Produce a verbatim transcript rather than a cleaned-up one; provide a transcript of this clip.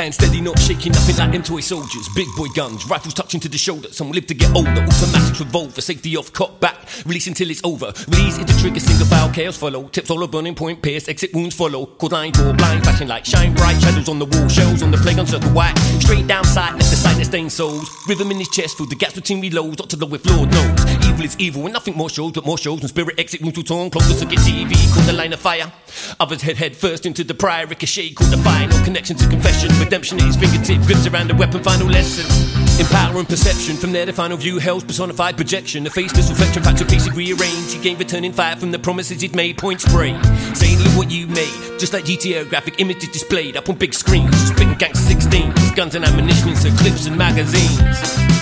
Stand steady, not shaking, nothing like them toy soldiers. Big boy guns, rifles touching to the shoulder. Some live to get older, automatic revolver. Safety off, cop back, release until it's over. Release into trigger, single file, chaos follow. Tips all a burning point, pierce, exit wounds follow. Called line, door, blind, flashing light, shine bright. Shadows on the wall, shells on the playground, circle white. Straight down sight, left the sight that stains souls. Rhythm in his chest, through the gaps between reloads. Not to the with Lord knows. Evil is evil, and nothing more shows, but more shows. When spirit exit wounds too torn, closer to get T V. Caught the line of fire. Others head head first into the prior ricochet. Caught the fire, no connection to confession. Redemption at his fingertip, grips around the weapon, final lesson. In power and perception, from there the final view, hell's personified projection. The faceless reflection, facts of basic rearrange. He gained returning fire from the promises he'd made, point spray. Saying look what you made, just like G T A graphic images displayed up on big screens. Spitting gangster sixteen, guns and ammunition, so clips and magazines.